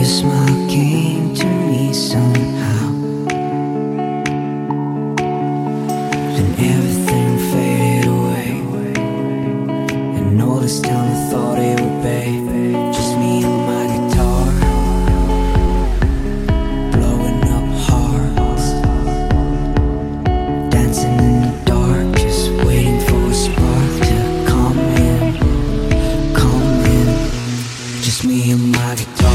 Your smile came to me somehow, then everything faded away. And all this time I thought it would be just me and my guitar, blowing up hearts, dancing in the dark, just waiting for a spark to come in, just me and my guitar.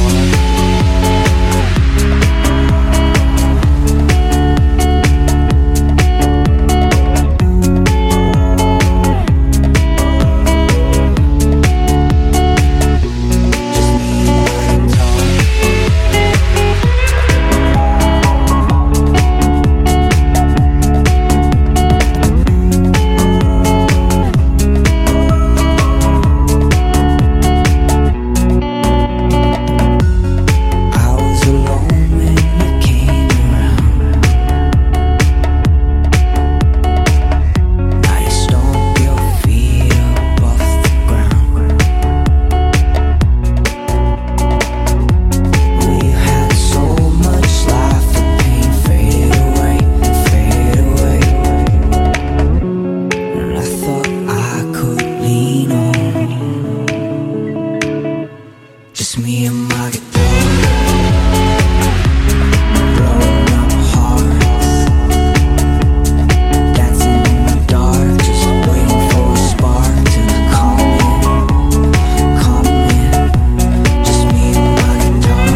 Just me and my guitar, blowing up hearts, dancing in the dark, just waiting for a spark to come in, just me and my guitar,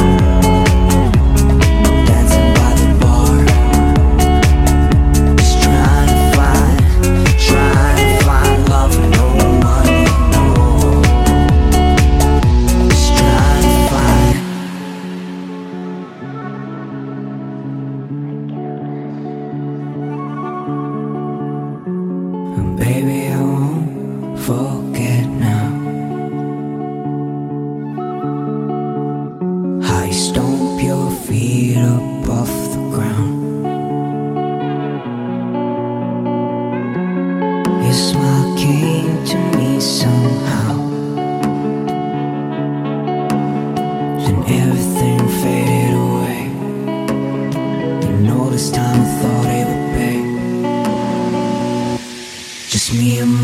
dancing by the bar, just trying to find love, no money, no. Baby, I won't forget now how you stomp your feet up off the ground. Your smile came to me somehow, then everything faded away. And all this time I thought it would be just me and